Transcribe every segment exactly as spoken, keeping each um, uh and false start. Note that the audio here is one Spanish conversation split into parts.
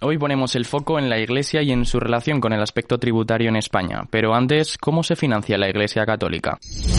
Hoy ponemos el foco en la Iglesia y en su relación con el aspecto tributario en España. Pero antes, ¿cómo se financia la Iglesia católica?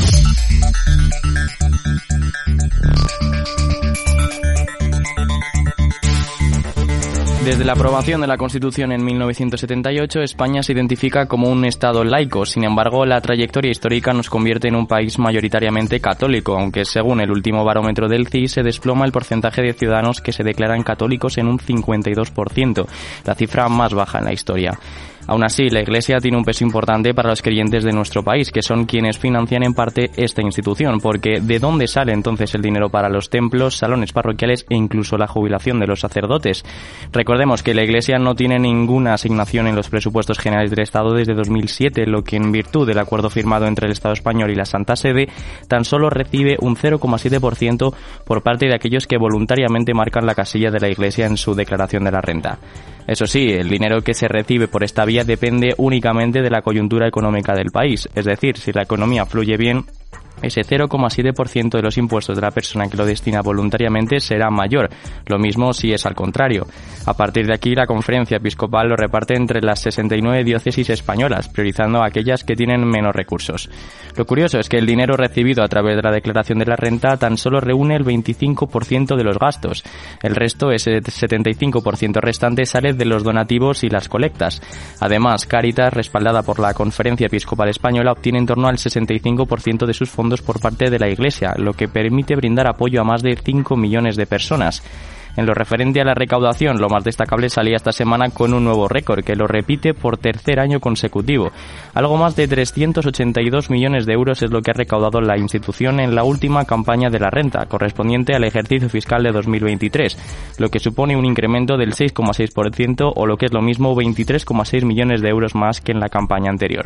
Desde la aprobación de la Constitución en mil novecientos setenta y ocho, España se identifica como un Estado laico. Sin embargo, la trayectoria histórica nos convierte en un país mayoritariamente católico, aunque según el último barómetro del C I se desploma el porcentaje de ciudadanos que se declaran católicos en un cincuenta y dos por ciento, la cifra más baja en la historia. Aún así, la Iglesia tiene un peso importante para los creyentes de nuestro país, que son quienes financian en parte esta institución, porque ¿de dónde sale entonces el dinero para los templos, salones parroquiales e incluso la jubilación de los sacerdotes? Recordemos que la Iglesia no tiene ninguna asignación en los presupuestos generales del Estado desde dos mil siete, lo que en virtud del acuerdo firmado entre el Estado español y la Santa Sede, tan solo recibe un cero coma siete por ciento por parte de aquellos que voluntariamente marcan la casilla de la Iglesia en su declaración de la renta. Eso sí, el dinero que se recibe por esta vía depende únicamente de la coyuntura económica del país, es decir, si la economía fluye bien, ese cero coma siete por ciento de los impuestos de la persona que lo destina voluntariamente será mayor, lo mismo si es al contrario. A partir de aquí, la Conferencia Episcopal lo reparte entre las sesenta y nueve diócesis españolas, priorizando a aquellas que tienen menos recursos. Lo curioso es que el dinero recibido a través de la declaración de la renta tan solo reúne el veinticinco por ciento de los gastos. El resto, ese setenta y cinco por ciento restante, sale de los donativos y las colectas. Además, Cáritas, respaldada por la Conferencia Episcopal Española, obtiene en torno al sesenta y cinco por ciento de sus fondos por parte de la Iglesia, lo que permite brindar apoyo a más de cinco millones de personas. En lo referente a la recaudación, lo más destacable salía esta semana con un nuevo récord, que lo repite por tercer año consecutivo. Algo más de trescientos ochenta y dos millones de euros es lo que ha recaudado la institución en la última campaña de la renta, correspondiente al ejercicio fiscal de dos mil veintitrés, lo que supone un incremento del seis coma seis por ciento o lo que es lo mismo veintitrés coma seis millones de euros más que en la campaña anterior.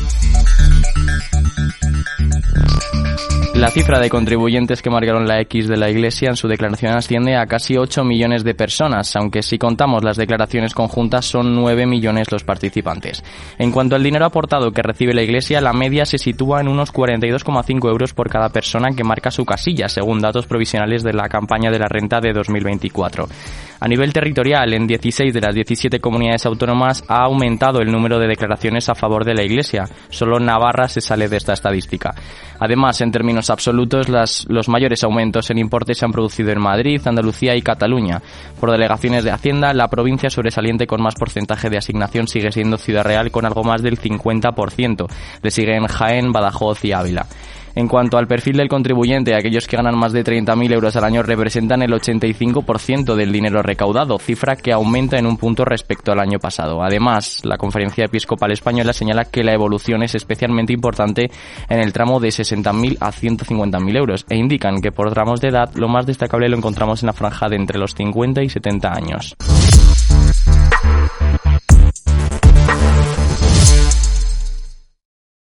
La cifra de contribuyentes que marcaron la X de la Iglesia en su declaración asciende a casi ocho millones de personas, aunque si contamos las declaraciones conjuntas son nueve millones los participantes. En cuanto al dinero aportado que recibe la Iglesia, la media se sitúa en unos cuarenta y dos coma cinco euros por cada persona que marca su casilla, según datos provisionales de la campaña de la renta de dos mil veinticuatro. A nivel territorial, en dieciséis de las diecisiete comunidades autónomas ha aumentado el número de declaraciones a favor de la Iglesia. Solo Navarra se sale de esta estadística. Además, en términos absolutos, las, los mayores aumentos en importes se han producido en Madrid, Andalucía y Cataluña. Por delegaciones de Hacienda, la provincia sobresaliente con más porcentaje de asignación sigue siendo Ciudad Real, con algo más del cincuenta por ciento. Le siguen Jaén, Badajoz y Ávila. En cuanto al perfil del contribuyente, aquellos que ganan más de treinta mil euros al año representan el ochenta y cinco por ciento del dinero recaudado, cifra que aumenta en un punto respecto al año pasado. Además, la Conferencia Episcopal Española señala que la evolución es especialmente importante en el tramo de sesenta mil a ciento cincuenta mil euros e indican que por tramos de edad lo más destacable lo encontramos en la franja de entre los cincuenta y setenta años.